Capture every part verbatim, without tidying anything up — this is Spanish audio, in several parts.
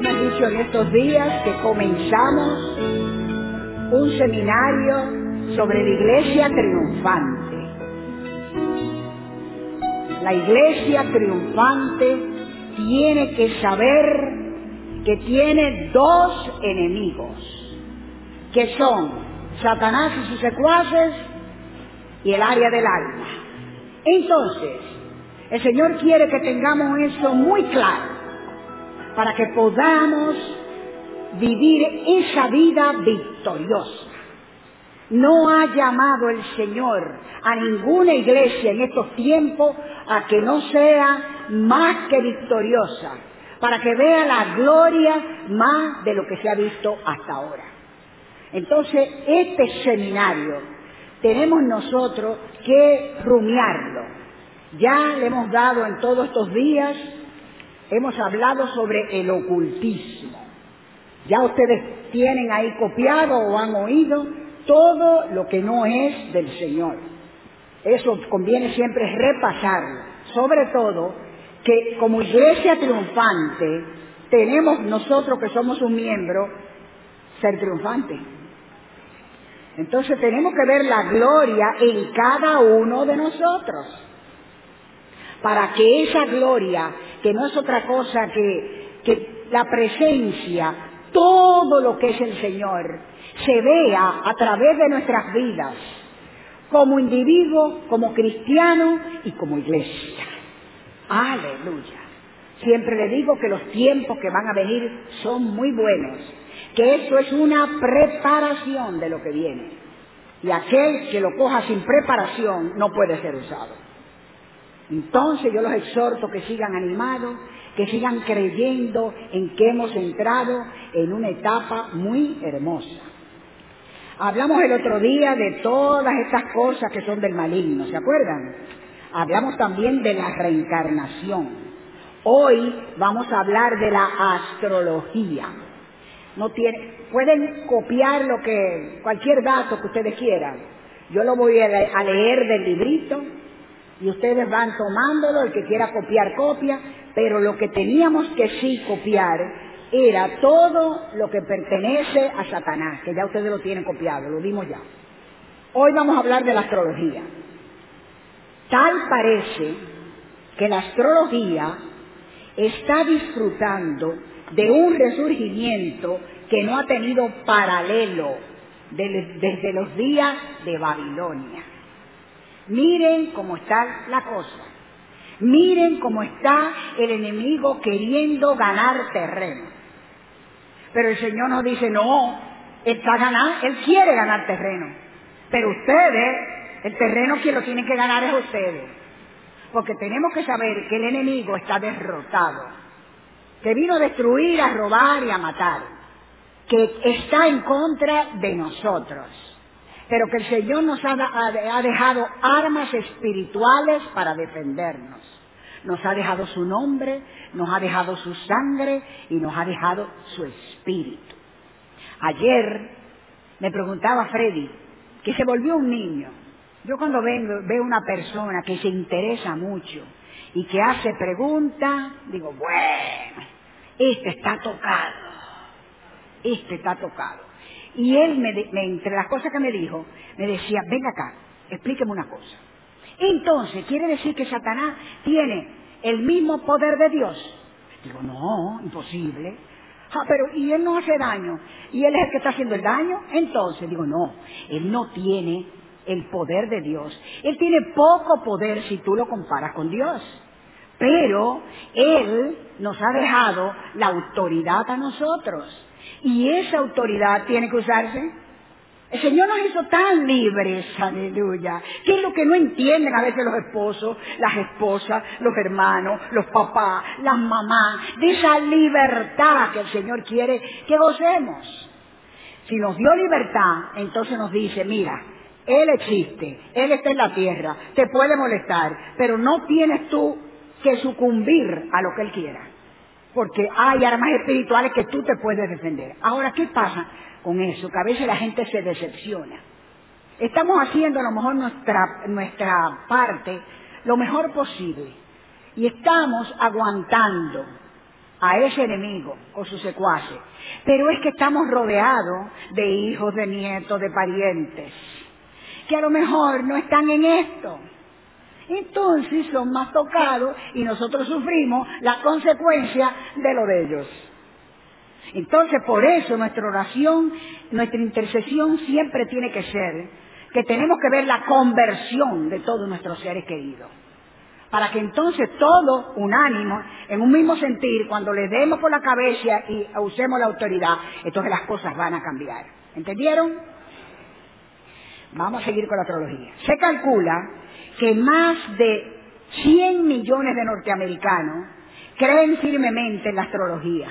hemos dicho en estos días que comenzamos un seminario sobre la iglesia triunfante. La iglesia triunfante tiene que saber que tiene dos enemigos, que son Satanás y sus secuaces y el área del alma. Entonces, el Señor quiere que tengamos eso muy claro, para que podamos vivir esa vida victoriosa. No ha llamado el Señor a ninguna iglesia en estos tiempos a que no sea más que victoriosa, para que vea la gloria más de lo que se ha visto hasta ahora. Entonces, este seminario tenemos nosotros que rumiarlo. Ya le hemos dado en todos estos días, hemos hablado sobre el ocultismo. Ya ustedes tienen ahí copiado o han oído todo lo que no es del Señor. Eso conviene siempre repasarlo. Sobre todo que como iglesia triunfante tenemos nosotros que somos un miembro ser triunfante. Entonces tenemos que ver la gloria en cada uno de nosotros, para que esa gloria, que no es otra cosa que, que la presencia, todo lo que es el Señor, se vea a través de nuestras vidas, como individuo, como cristiano y como iglesia. Aleluya. Siempre le digo que los tiempos que van a venir son muy buenos, que esto es una preparación de lo que viene. Y aquel que lo coja sin preparación no puede ser usado. Entonces yo los exhorto que sigan animados, que sigan creyendo en que hemos entrado en una etapa muy hermosa. Hablamos el otro día de todas estas cosas que son del maligno, ¿se acuerdan? Hablamos también de la reencarnación. Hoy vamos a hablar de la astrología. No tiene, pueden copiar lo que, cualquier dato que ustedes quieran. Yo lo voy a leer del librito y ustedes van tomándolo, el que quiera copiar, copia, pero lo que teníamos que sí copiar era todo lo que pertenece a Satanás, que ya ustedes lo tienen copiado, lo dimos ya. Hoy vamos a hablar de la astrología. Tal parece que la astrología está disfrutando de un resurgimiento que no ha tenido paralelo desde los días de Babilonia. Miren cómo está la cosa. Miren cómo está el enemigo queriendo ganar terreno. Pero el Señor nos dice, no, Él está ganando, Él quiere ganar terreno. Pero ustedes, el terreno quien lo tienen que ganar es ustedes. Porque tenemos que saber que el enemigo está derrotado, que vino a destruir, a robar y a matar, que está en contra de nosotros. Pero que el Señor nos ha, ha dejado armas espirituales para defendernos. Nos ha dejado su nombre, nos ha dejado su sangre y nos ha dejado su espíritu. Ayer me preguntaba Freddy, que se volvió un niño. Yo cuando vengo, veo una persona que se interesa mucho y que hace preguntas, digo, bueno, este está tocado, este está tocado. Y él, me, me, entre las cosas que me dijo, me decía, venga acá, explíqueme una cosa. Entonces, ¿quiere decir que Satanás tiene el mismo poder de Dios? Digo, no, imposible. Ah, pero ¿y él no hace daño? ¿Y él es el que está haciendo el daño? Entonces, digo, no, él no tiene el poder de Dios. Él tiene poco poder si tú lo comparas con Dios. Pero Él nos ha dejado la autoridad a nosotros. Y esa autoridad tiene que usarse. El Señor nos hizo tan libres, aleluya. ¿Qué es lo que no entienden a veces los esposos, las esposas, los hermanos, los papás, las mamás? De esa libertad que el Señor quiere que gocemos. Si nos dio libertad, entonces nos dice, mira, Él existe, Él está en la tierra, te puede molestar, pero no tienes tú que sucumbir a lo que Él quiera. Porque hay armas espirituales que tú te puedes defender. Ahora, ¿qué pasa con eso? Que a veces la gente se decepciona. Estamos haciendo a lo mejor nuestra, nuestra parte lo mejor posible. Y estamos aguantando. a ese enemigo o sus secuaces. Pero es que estamos rodeados de hijos, de nietos, de parientes, que a lo mejor no están en esto. Entonces son más tocados y nosotros sufrimos la consecuencia de lo de ellos. Entonces por eso nuestra oración, nuestra intercesión siempre tiene que ser que tenemos que ver la conversión de todos nuestros seres queridos. Para que entonces todos, unánimos, en un mismo sentir, cuando le demos por la cabeza y usemos la autoridad, entonces las cosas van a cambiar. ¿Entendieron? Vamos a seguir con la astrología. Se calcula que más de cien millones de norteamericanos creen firmemente en la astrología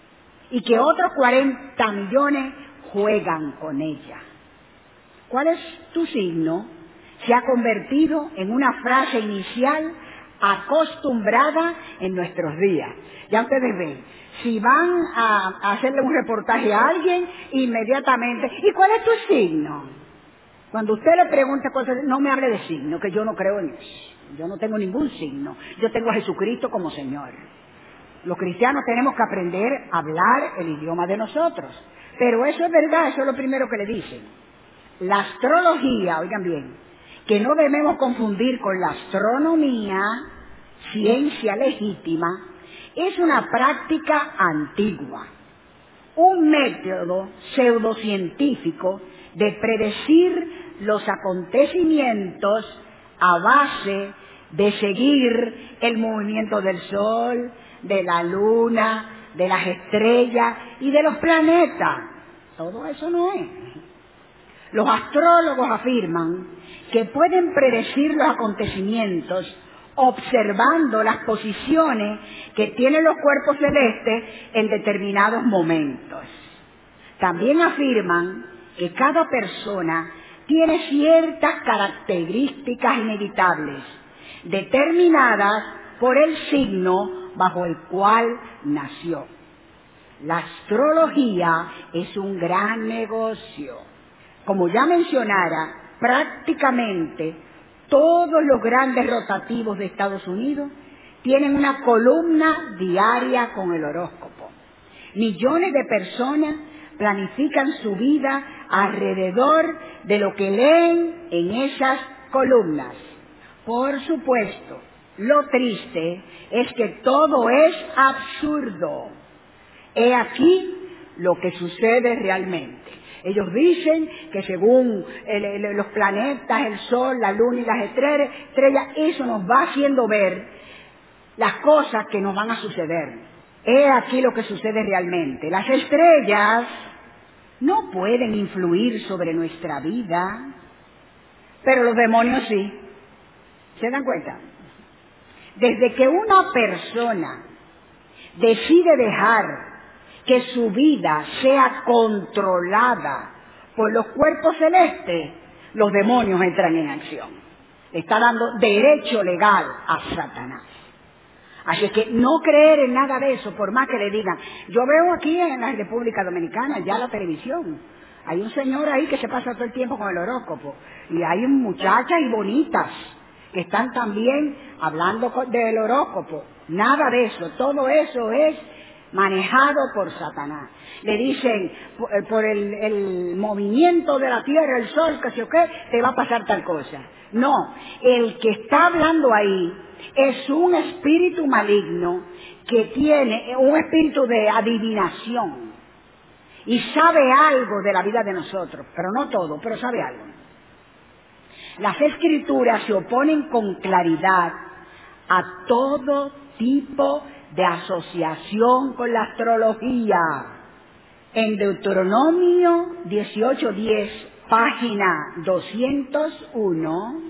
y que otros cuarenta millones juegan con ella. ¿Cuál es tu signo? Se ha convertido en una frase inicial acostumbrada en nuestros días. Ya ustedes ven, si van a, a hacerle un reportaje a alguien, inmediatamente, ¿y cuál es tu signo? Cuando usted le pregunta cosas, no me hable de signo, que yo no creo en eso. Yo no tengo ningún signo. Yo tengo a Jesucristo como Señor. Los cristianos tenemos que aprender a hablar el idioma de nosotros. Pero eso es verdad, eso es lo primero que le dicen. La astrología, oigan bien, que no debemos confundir con la astronomía, ciencia legítima, es una práctica antigua, un método pseudocientífico de predecir los acontecimientos a base de seguir el movimiento del sol, de la luna, de las estrellas y de los planetas. Todo eso no es. Los astrólogos afirman que pueden predecir los acontecimientos observando las posiciones que tienen los cuerpos celestes en determinados momentos. También afirman que cada persona tiene ciertas características inevitables, determinadas por el signo bajo el cual nació. La astrología es un gran negocio. Como ya mencionara, prácticamente todos los grandes rotativos de Estados Unidos tienen una columna diaria con el horóscopo. Millones de personas planifican su vida alrededor de lo que leen en esas columnas. Por supuesto, lo triste es que todo es absurdo. He aquí lo que sucede realmente. Ellos dicen que según el, el, los planetas, el sol, la luna y las estrellas, estrellas, eso nos va haciendo ver las cosas que nos van a suceder. He aquí lo que sucede realmente. Las estrellas no pueden influir sobre nuestra vida, pero los demonios sí. ¿Se dan cuenta? Desde que una persona decide dejar que su vida sea controlada por los cuerpos celestes, los demonios entran en acción. Le está dando derecho legal a Satanás. Así que no creer en nada de eso, por más que le digan. Yo veo aquí en la República Dominicana, ya la televisión, hay un señor ahí que se pasa todo el tiempo con el horóscopo, y hay muchachas y bonitas que están también hablando del horóscopo. Nada de eso, todo eso es manejado por Satanás. Le dicen, por el, el movimiento de la tierra, el sol, que sé yo qué, te va a pasar tal cosa. No, el que está hablando ahí es un espíritu maligno que tiene un espíritu de adivinación y sabe algo de la vida de nosotros, pero no todo, pero sabe algo. Las escrituras se oponen con claridad a todo tipo de asociación con la astrología. En Deuteronomio dieciocho diez, página doscientos uno,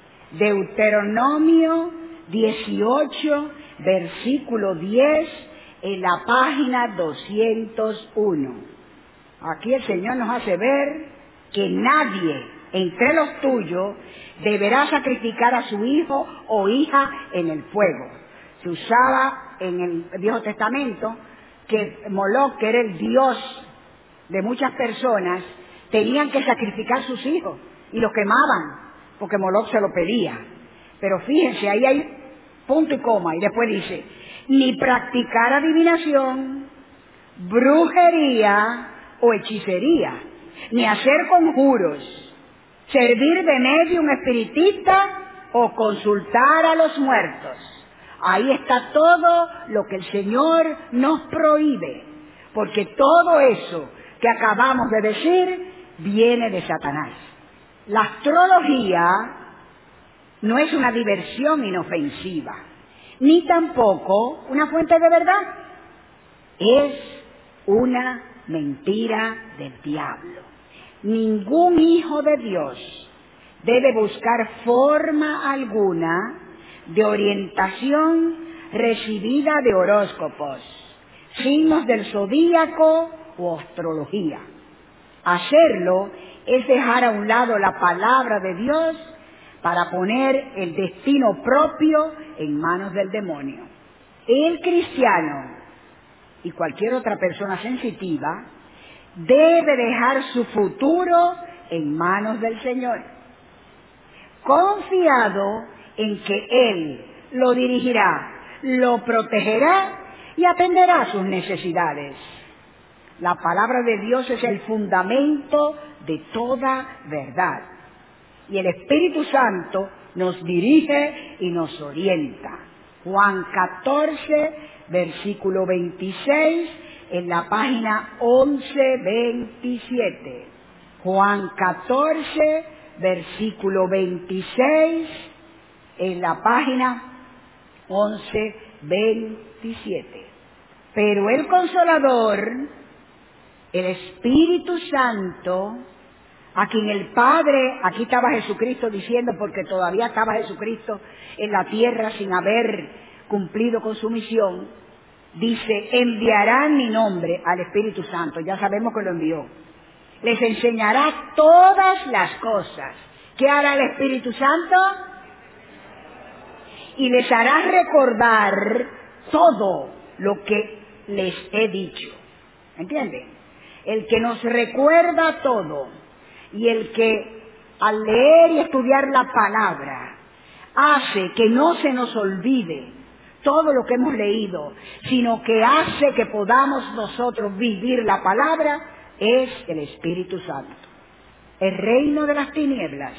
Deuteronomio dieciocho, versículo diez, en la página doscientos uno. Aquí el Señor nos hace ver que nadie entre los tuyos deberá sacrificar a su hijo o hija en el fuego. Se usaba en el Viejo Testamento que Moloc, que era el dios de muchas personas, tenían que sacrificar sus hijos y los quemaban porque Moloc se lo pedía. Pero fíjense, ahí hay punto y coma, y después dice, ni practicar adivinación, brujería o hechicería, ni hacer conjuros, servir de medium espiritista o consultar a los muertos. Ahí está todo lo que el Señor nos prohíbe, porque todo eso que acabamos de decir viene de Satanás. La astrología no es una diversión inofensiva, ni tampoco una fuente de verdad. Es una mentira del diablo. Ningún hijo de Dios debe buscar forma alguna de orientación recibida de horóscopos, signos del zodíaco o astrología. Hacerlo es dejar a un lado la palabra de Dios para poner el destino propio en manos del demonio. El cristiano y cualquier otra persona sensitiva debe dejar su futuro en manos del Señor, confiado en que Él lo dirigirá, lo protegerá y atenderá sus necesidades. La palabra de Dios es el fundamento de toda verdad. Y el Espíritu Santo nos dirige y nos orienta. Juan catorce, versículo veintiséis, en la página once veintisiete. Juan catorce, versículo veintiséis, en la página once veintisiete. Pero el Consolador, el Espíritu Santo, a quien el Padre, aquí estaba Jesucristo diciendo, porque todavía estaba Jesucristo en la tierra sin haber cumplido con su misión, dice, enviará mi nombre al Espíritu Santo, ya sabemos que lo envió. Les enseñará todas las cosas. ¿Qué hará el Espíritu Santo? Y les hará recordar todo lo que les he dicho. ¿Entienden? El que nos recuerda todo y el que al leer y estudiar la palabra hace que no se nos olvide todo lo que hemos leído, sino que hace que podamos nosotros vivir la palabra, es el Espíritu Santo. El reino de las tinieblas.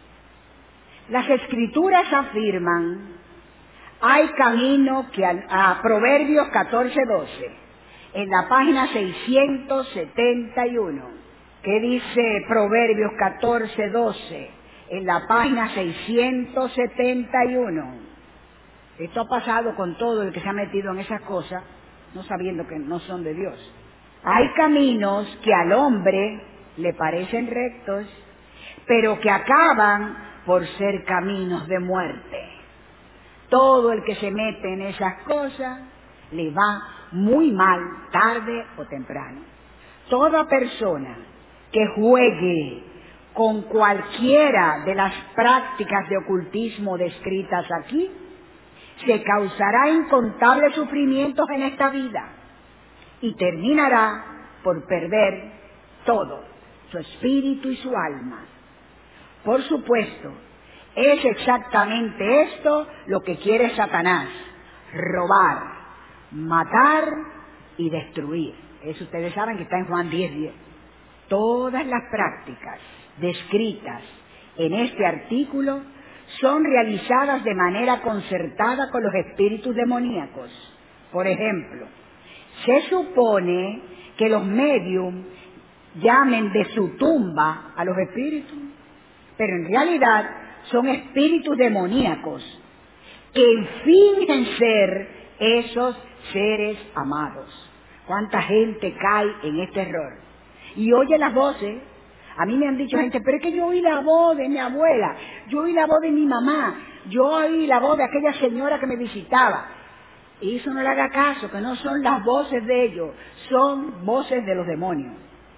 Las Escrituras afirman, hay camino que a, a Proverbios catorce doce, en la página seiscientos setenta y uno. ¿Qué dice Proverbios catorce doce? En la página seiscientos setenta y uno. Esto ha pasado con todo el que se ha metido en esas cosas, no sabiendo que no son de Dios. Hay caminos que al hombre le parecen rectos, pero que acaban por ser caminos de muerte. Todo el que se mete en esas cosas le va muy mal, tarde o temprano. Toda persona que juegue con cualquiera de las prácticas de ocultismo descritas aquí, se causará incontables sufrimientos en esta vida y terminará por perder todo, su espíritu y su alma. Por supuesto, es exactamente esto lo que quiere Satanás: robar, matar y destruir. Eso ustedes saben que está en Juan diez diez. Todas las prácticas descritas en este artículo son realizadas de manera concertada con los espíritus demoníacos. Por ejemplo, se supone que los médium llamen de su tumba a los espíritus, pero en realidad son espíritus demoníacos que fingen ser esos seres amados. ¿Cuánta gente cae en este error? Y oye las voces. A mí me han dicho gente, pero es que yo oí la voz de mi abuela, yo oí la voz de mi mamá, yo oí la voz de aquella señora que me visitaba. Y eso no le haga caso, que no son las voces de ellos, son voces de los demonios.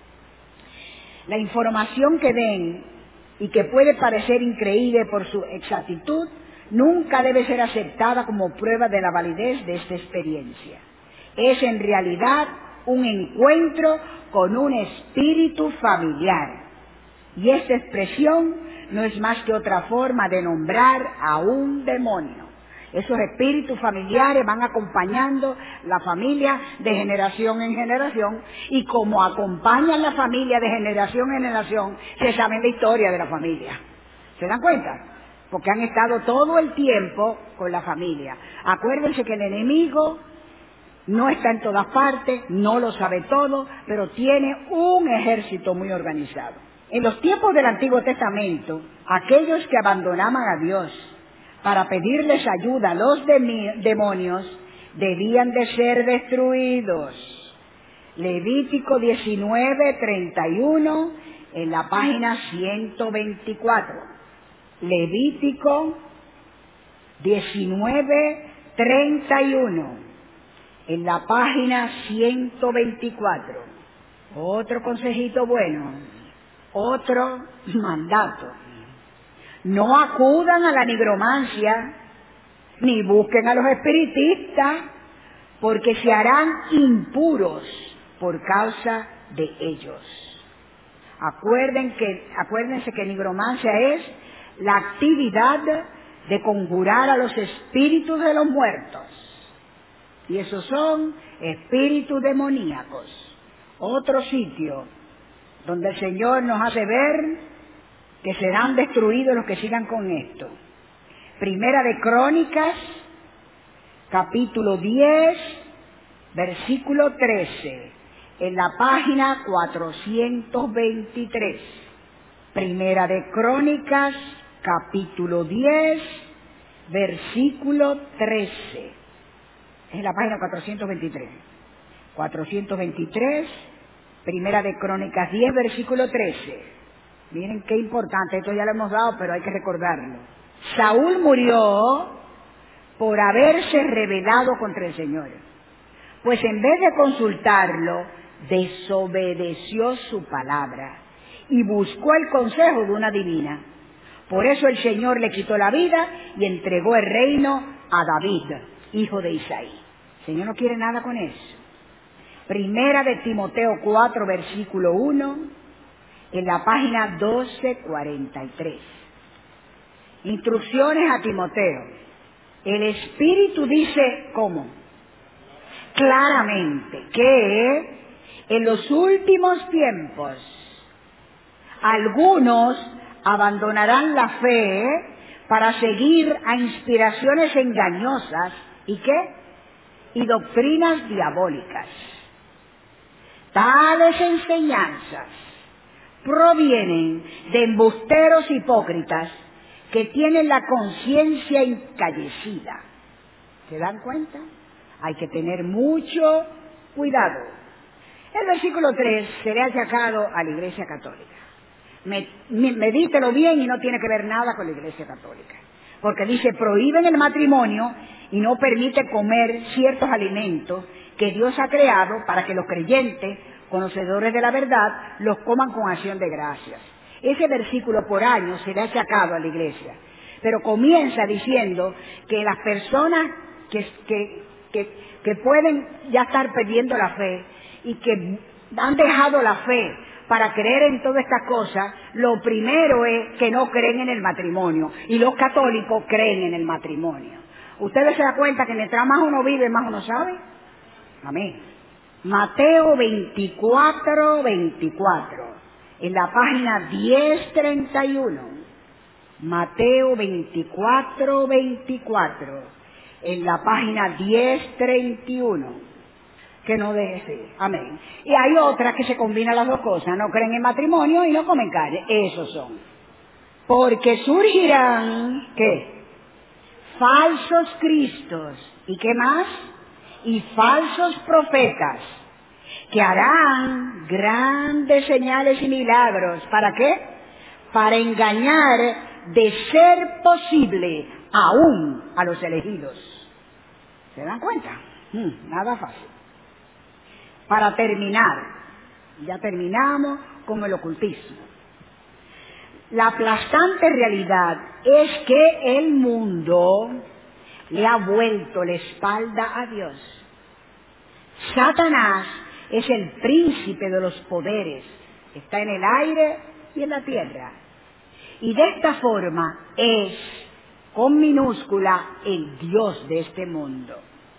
La información que den, y que puede parecer increíble por su exactitud, nunca debe ser aceptada como prueba de la validez de esta experiencia. Es en realidad un encuentro con un espíritu familiar. Y esta expresión no es más que otra forma de nombrar a un demonio. Esos espíritus familiares van acompañando la familia de generación en generación, y como acompañan la familia de generación en generación, se sabe la historia de la familia. ¿Se dan cuenta? Porque han estado todo el tiempo con la familia. Acuérdense que el enemigo no está en todas partes, no lo sabe todo, pero tiene un ejército muy organizado. En los tiempos del Antiguo Testamento, aquellos que abandonaban a Dios para pedirles ayuda a los demonios debían de ser destruidos. Levítico diecinueve, treinta y uno, en la página ciento veinticuatro. Levítico diecinueve, treinta y uno, en la página ciento veinticuatro. Otro consejito bueno, otro mandato. No acudan a la nigromancia, ni busquen a los espiritistas, porque se harán impuros por causa de ellos. Acuerden que, acuérdense que nigromancia es la actividad de conjurar a los espíritus de los muertos. Y esos son espíritus demoníacos. Otro sitio donde el Señor nos hace ver que serán destruidos los que sigan con esto. Primera de Crónicas, capítulo diez, versículo trece, en la página cuatrocientos veintitrés. Primera de Crónicas, capítulo diez, versículo trece. Es la página cuatrocientos veintitrés. cuatrocientos veintitrés, Primera de Crónicas diez, versículo trece. Miren qué importante, esto ya lo hemos dado, pero hay que recordarlo. Saúl murió por haberse rebelado contra el Señor, pues en vez de consultarlo, desobedeció su palabra y buscó el consejo de una divina. Por eso el Señor le quitó la vida y entregó el reino a David, hijo de Isaí. El Señor no quiere nada con eso. Primera de Timoteo cuatro, versículo uno, en la página doce cuarenta y tres. Instrucciones a Timoteo. El Espíritu dice, ¿cómo? Claramente, que en los últimos tiempos algunos abandonarán la fe para seguir a inspiraciones engañosas, ¿y qué? Y doctrinas diabólicas. Tales enseñanzas provienen de embusteros hipócritas que tienen la conciencia encallecida. ¿Se dan cuenta? Hay que tener mucho cuidado. El versículo tres será achacado a la Iglesia Católica. Me, me, medítelo bien y no tiene que ver nada con la Iglesia Católica. Porque dice, prohíben el matrimonio y no permite comer ciertos alimentos que Dios ha creado para que los creyentes, conocedores de la verdad, los coman con acción de gracias. Ese versículo por años será achacado a la Iglesia, pero comienza diciendo que las personas que, que, que, que pueden ya estar perdiendo la fe y que han dejado la fe para creer en todas estas cosas, lo primero es que no creen en el matrimonio, y los católicos creen en el matrimonio. ¿Ustedes se dan cuenta que mientras más uno vive, más uno sabe? Amén. Mateo veinticuatro, veinticuatro, en la página diez treinta y uno. Mateo veinticuatro, veinticuatro, en la página diez treinta y uno. Que no deje ser. Amén. Y hay otras que se combinan las dos cosas, no creen en matrimonio y no comen carne. Esos son. Porque surgirán, ¿qué? Falsos cristos. ¿Y qué más? Y falsos profetas, que harán grandes señales y milagros. ¿Para qué? Para engañar, de ser posible, aún a los elegidos. ¿Se dan cuenta? Hmm, nada fácil. Para terminar, ya terminamos con el ocultismo. La aplastante realidad es que el mundo le ha vuelto la espalda a Dios. Satanás es el príncipe de los poderes, está en el aire y en la tierra. Y de esta forma es con minúscula, el Dios de este mundo.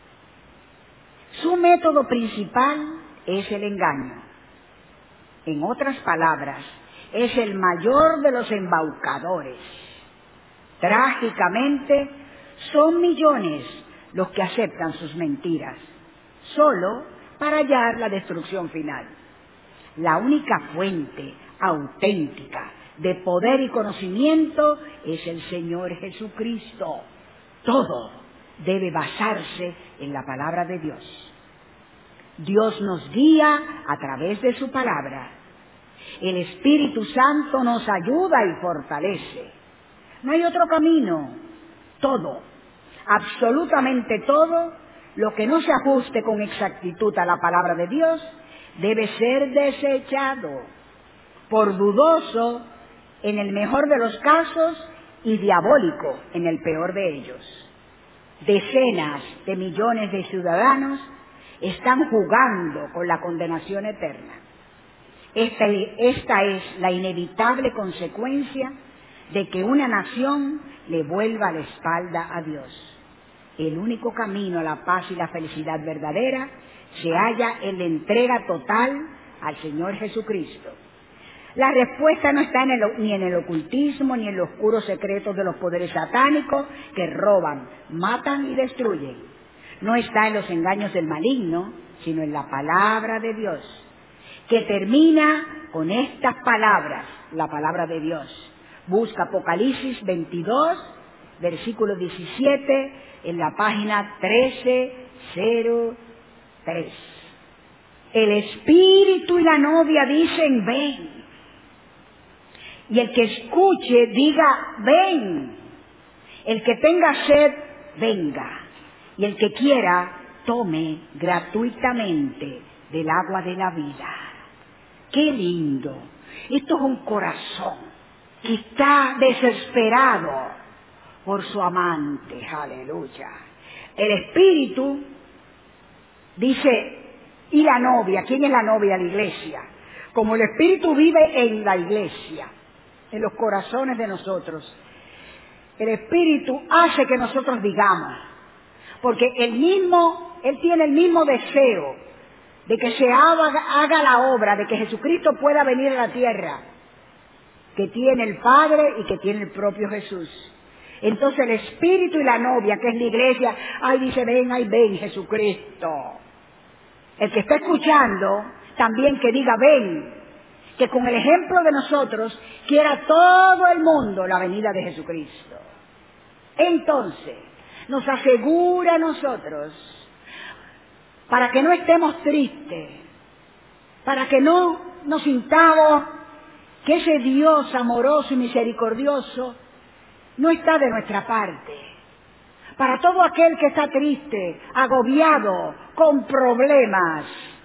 Su método principal es el engaño. En otras palabras, es el mayor de los embaucadores. Trágicamente, son millones los que aceptan sus mentiras, solo para hallar la destrucción final. La única fuente auténtica de poder y conocimiento es el Señor Jesucristo. Todo debe basarse en la palabra de Dios. Dios nos guía a través de su palabra. El Espíritu Santo nos ayuda y fortalece. No hay otro camino. Todo, absolutamente todo, lo que no se ajuste con exactitud a la palabra de Dios, debe ser desechado por dudoso en el mejor de los casos y diabólico en el peor de ellos. Decenas de millones de ciudadanos están jugando con la condenación eterna. Esta, esta es la inevitable consecuencia de que una nación le vuelva la espalda a Dios. El único camino a la paz y la felicidad verdadera se halla en la entrega total al Señor Jesucristo. La respuesta no está en el, ni en el ocultismo, ni en los oscuros secretos de los poderes satánicos que roban, matan y destruyen. No está en los engaños del maligno, sino en la palabra de Dios, que termina con estas palabras, la palabra de Dios. Busca Apocalipsis veintidós, versículo diecisiete, en la página trece cero tres. El Espíritu y la novia dicen, ven. Y el que escuche diga, ven. El que tenga sed, venga. Y el que quiera, tome gratuitamente del agua de la vida. ¡Qué lindo! Esto es un corazón que está desesperado por su amante. ¡Aleluya! El Espíritu dice, y la novia, ¿quién es la novia? La iglesia. Como el Espíritu vive en la iglesia, en los corazones de nosotros, el Espíritu hace que nosotros digamos, porque el mismo, Él tiene el mismo deseo de que se haga, haga la obra, de que Jesucristo pueda venir a la tierra, que tiene el Padre y que tiene el propio Jesús. Entonces el Espíritu y la novia, que es la iglesia, ay, dice, ven, ay, ven, Jesucristo. El que está escuchando, también que diga, ven, que con el ejemplo de nosotros quiera todo el mundo la venida de Jesucristo. Entonces, nos asegura a nosotros, para que no estemos tristes, para que no nos sintamos que ese Dios amoroso y misericordioso no está de nuestra parte. Para todo aquel que está triste, agobiado, con problemas,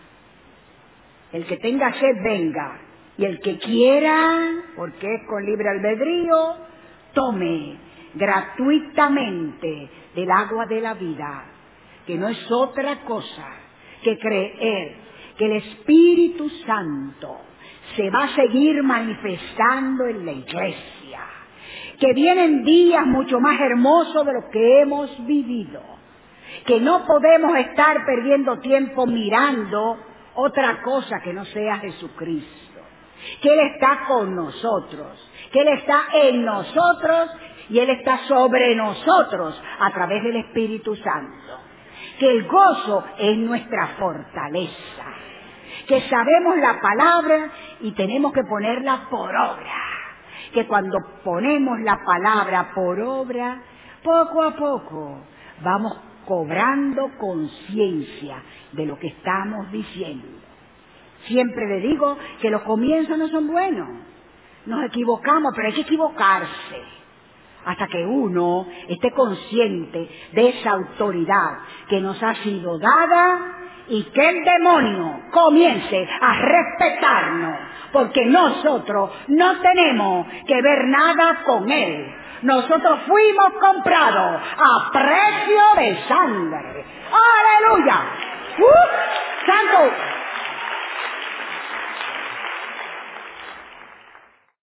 el que tenga sed venga, y el que quiera, porque es con libre albedrío, tome gratuitamente del agua de la vida, que no es otra cosa que creer que el Espíritu Santo se va a seguir manifestando en la iglesia, que vienen días mucho más hermosos de los que hemos vivido, que no podemos estar perdiendo tiempo mirando otra cosa que no sea Jesucristo, que Él está con nosotros, que Él está en nosotros y Él está sobre nosotros a través del Espíritu Santo, que el gozo es nuestra fortaleza, que sabemos la palabra y tenemos que ponerla por obra, que cuando ponemos la palabra por obra, poco a poco vamos cobrando conciencia de lo que estamos diciendo. Siempre le digo que los comienzos no son buenos, nos equivocamos, pero hay que equivocarse hasta que uno esté consciente de esa autoridad que nos ha sido dada y que el demonio comience a respetarnos, porque nosotros no tenemos que ver nada con él. Nosotros fuimos comprados a precio de sangre. ¡Aleluya! ¡Uh! ¡Santo!